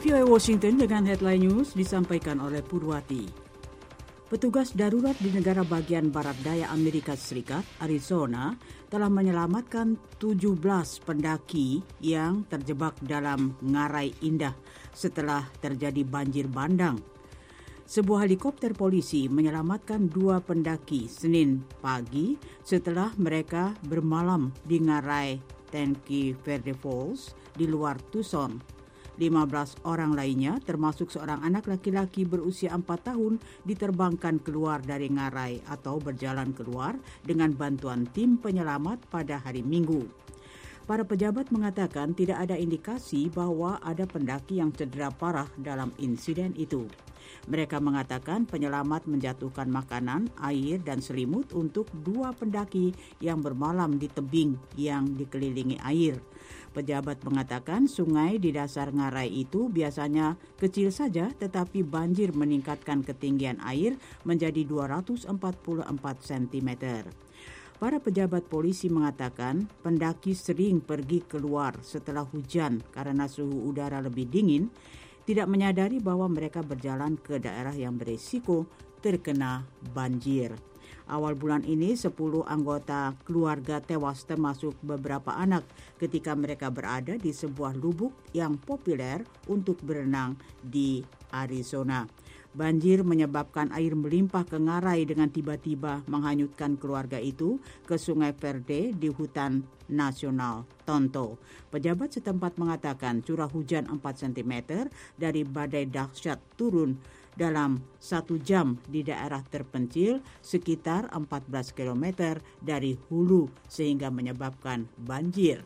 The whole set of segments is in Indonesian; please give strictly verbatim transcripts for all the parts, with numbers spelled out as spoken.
V O A Washington dengan headline news disampaikan oleh Purwati. Petugas darurat di negara bagian barat daya Amerika Serikat, Arizona, telah menyelamatkan tujuh belas pendaki yang terjebak dalam ngarai indah setelah terjadi banjir bandang. Sebuah helikopter polisi menyelamatkan dua pendaki Senin pagi setelah mereka bermalam di ngarai Tenke Verde Falls di luar Tucson. lima belas orang lainnya, termasuk seorang anak laki-laki berusia empat tahun, diterbangkan keluar dari ngarai atau berjalan keluar dengan bantuan tim penyelamat pada hari Minggu. Para pejabat mengatakan tidak ada indikasi bahwa ada pendaki yang cedera parah dalam insiden itu. Mereka mengatakan penyelamat menjatuhkan makanan, air, dan selimut untuk dua pendaki yang bermalam di tebing yang dikelilingi air. Pejabat mengatakan sungai di dasar ngarai itu biasanya kecil saja, tetapi banjir meningkatkan ketinggian air menjadi dua ratus empat puluh empat sentimeter. Para pejabat polisi mengatakan pendaki sering pergi keluar setelah hujan karena suhu udara lebih dingin, tidak menyadari bahwa mereka berjalan ke daerah yang berisiko terkena banjir. Awal bulan ini, sepuluh anggota keluarga tewas termasuk beberapa anak ketika mereka berada di sebuah lubuk yang populer untuk berenang di Arizona. Banjir menyebabkan air melimpah ke ngarai dengan tiba-tiba menghanyutkan keluarga itu ke Sungai Verde di hutan nasional Tonto. Pejabat setempat mengatakan curah hujan empat sentimeter dari badai dahsyat turun dalam satu jam di daerah terpencil sekitar empat belas kilometer dari hulu sehingga menyebabkan banjir.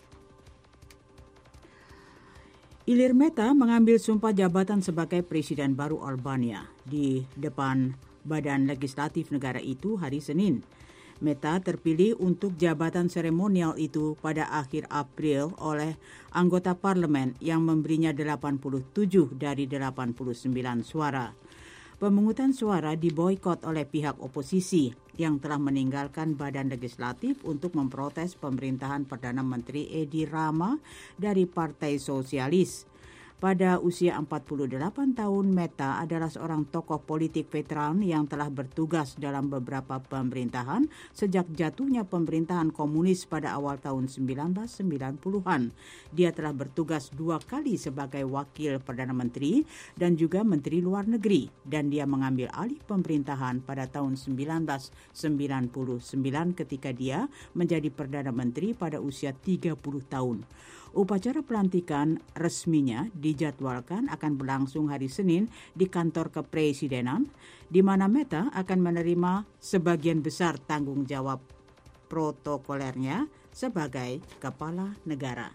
Ilir Meta mengambil sumpah jabatan sebagai Presiden baru Albania di depan Badan Legislatif negara itu hari Senin. Meta terpilih untuk jabatan seremonial itu pada akhir April oleh anggota parlemen yang memberinya delapan puluh tujuh dari delapan puluh sembilan suara. Pemungutan suara diboikot oleh pihak oposisi yang telah meninggalkan badan legislatif untuk memprotes pemerintahan Perdana Menteri Edi Rama dari Partai Sosialis. Pada usia empat puluh delapan tahun, Meta adalah seorang tokoh politik veteran yang telah bertugas dalam beberapa pemerintahan sejak jatuhnya pemerintahan komunis pada awal tahun sembilan belas sembilan puluhan. Dia telah bertugas dua kali sebagai wakil Perdana Menteri dan juga Menteri Luar Negeri, dan dia mengambil alih pemerintahan pada tahun sembilan belas sembilan puluh sembilan ketika dia menjadi Perdana Menteri pada usia tiga puluh tahun. Upacara pelantikan resminya dijadwalkan akan berlangsung hari Senin di kantor kepresidenan, di mana Meta akan menerima sebagian besar tanggung jawab protokolernya sebagai kepala negara.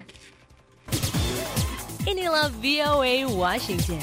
Inilah V O A Washington.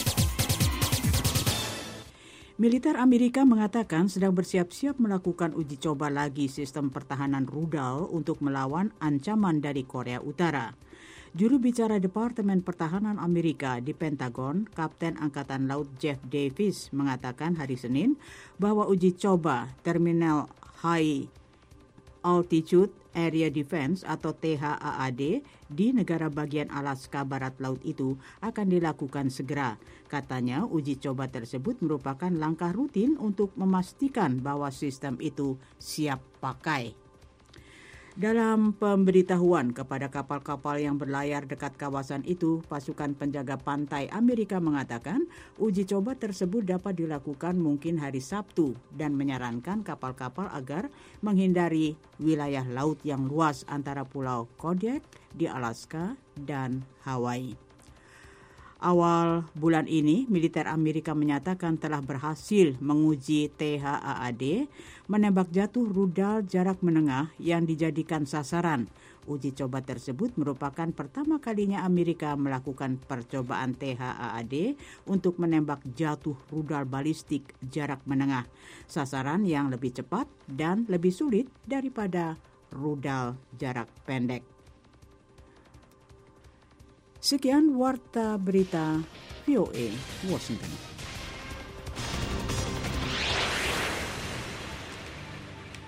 Militer Amerika mengatakan sedang bersiap-siap melakukan uji coba lagi sistem pertahanan rudal untuk melawan ancaman dari Korea Utara. Juru bicara Departemen Pertahanan Amerika di Pentagon, Kapten Angkatan Laut Jeff Davis, mengatakan hari Senin bahwa uji coba Terminal High Altitude Area Defense atau T H A A D di negara bagian Alaska Barat Laut itu akan dilakukan segera. Katanya uji coba tersebut merupakan langkah rutin untuk memastikan bahwa sistem itu siap pakai. Dalam pemberitahuan kepada kapal-kapal yang berlayar dekat kawasan itu, pasukan penjaga pantai Amerika mengatakan uji coba tersebut dapat dilakukan mungkin hari Sabtu dan menyarankan kapal-kapal agar menghindari wilayah laut yang luas antara Pulau Kodiak di Alaska dan Hawaii. Awal bulan ini, militer Amerika menyatakan telah berhasil menguji T H A A D, menembak jatuh rudal jarak menengah yang dijadikan sasaran. Uji coba tersebut merupakan pertama kalinya Amerika melakukan percobaan T H A A D untuk menembak jatuh rudal balistik jarak menengah, sasaran yang lebih cepat dan lebih sulit daripada rudal jarak pendek. Sekian Warta Berita V O A Washington.